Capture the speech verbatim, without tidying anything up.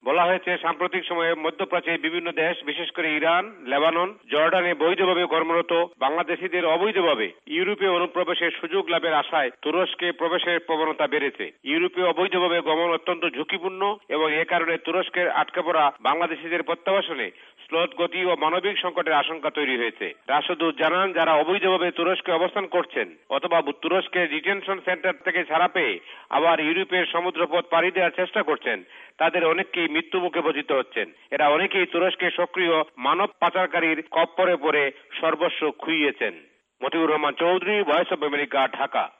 বলা হয়েছে সাম্প্রতিক সময়ে মধ্যপ্রাচ্যের বিভিন্ন দেশ বিশেষ করে ইরান, লেবানন, জর্ডানে বৈধভাবে কর্মরত বাংলাদেশিদের অবৈধভাবে ইউরোপে অনুপ্রবেশের সুযোগ লাভের আশায় তুরস্কে প্রবেশের প্রবণতা বেড়েছে। ইউরোপে অবৈধভাবে গমন অত্যন্ত ঝুঁকিপূর্ণ এবং এ কারণে তুরস্কের আটকে পড়া বাংলাদেশিদের প্রত্যাবাসনে স্লথ গতি ও মানবিক সংকটের আশঙ্কা তৈরি হয়েছে। রাষ্ট্রদূত জানান, যারা অবৈধভাবে তুরস্কে অবস্থান করছেন অথবা তুরস্কের ডিটেনশন সেন্টার থেকে ছাড়া পেয়ে আবার ইউরোপের সমুদ্রপথ পাড়ি দেওয়ার চেষ্টা করছেন, তাদের অনেককেই মৃত্যু মুখে পতিত হচ্ছেন। এরা অনেকেই তুরস্কের সক্রিয় মানব পাচারকারীর কপ্পরে পড়ে সর্বস্ব খুইয়েছেন। Motiur Rahman Chowdhury, voice of America, Dhaka.